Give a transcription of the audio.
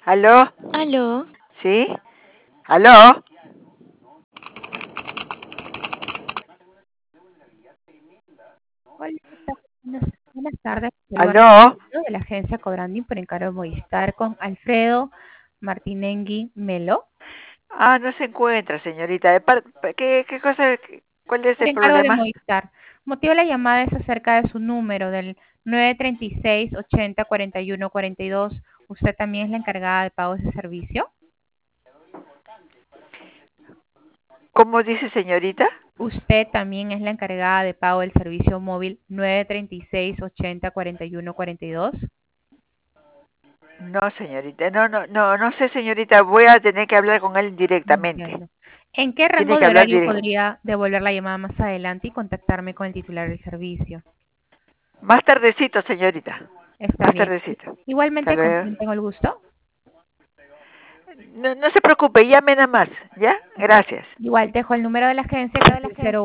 ¿Aló? Aló, ¿Sí? ¿Aló? Hola, ¿qué tal? Buenas tardes. Peruano ¿Aló? de la agencia Cobranding por encargo de Movistar con Alfredo Martinengui Melo. No se encuentra, señorita. ¿Qué cosa? ¿Cuál es Por el encargo de problema? Movistar. Motivo de la llamada es acerca de su número del 936 80 41 42. ¿Usted también es la encargada de pago de ese servicio? ¿Cómo dice, señorita? ¿Usted también es la encargada de pago del servicio móvil 936 80 41 42? No, señorita. No sé, señorita. Voy a tener que hablar con él directamente. Entiendo. ¿En qué Tiene rango que de hablar horario directo. podría devolver la llamada más adelante y contactarme con el titular del servicio? Más tardecito, señorita. Está Más bien. tardecito. Hasta Igualmente, ¿con luego. quién tengo el gusto? No se preocupe, llame nada más. ¿Ya? Gracias. Igual dejo el número de la agencia que es el 0